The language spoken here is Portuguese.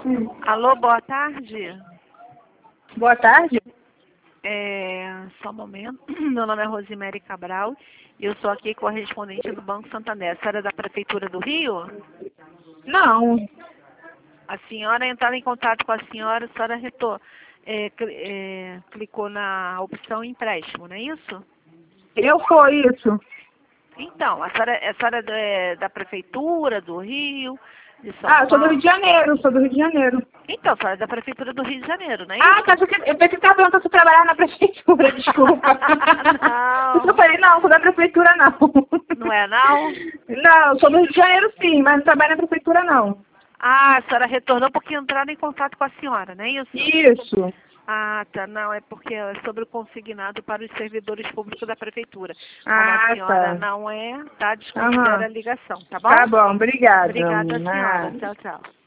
Alô, boa tarde. Boa tarde. Só um momento. Meu nome é Rosemary Cabral e eu sou aqui correspondente do Banco Santander. A senhora é da Prefeitura do Rio? Não, A senhora entraram em contato com a senhora clicou na opção empréstimo, não é isso? eu foi isso. Então, a senhora é da Prefeitura do Rio, de São Eu sou do Rio Paulo? de Janeiro, sou do Rio de Janeiro. Então, a senhora é da Prefeitura do Rio de Janeiro, não é Ah, isso? tá, eu pensei que estava perguntando se eu trabalhava na prefeitura, desculpa. Não. Por isso eu falei, não, sou da prefeitura não. Não é, não? Não, sou do Rio de Janeiro sim, mas não trabalho na prefeitura não. Ah, a senhora retornou porque entraram em contato com a senhora, não é isso? Isso. Ah, tá. Não, é porque é sobre o consignado para os servidores públicos da prefeitura. Como a senhora Tá. não é, tá? Desconsidera a ligação, tá bom? Tá bom, obrigada. Obrigada, senhora. Tchau, tchau.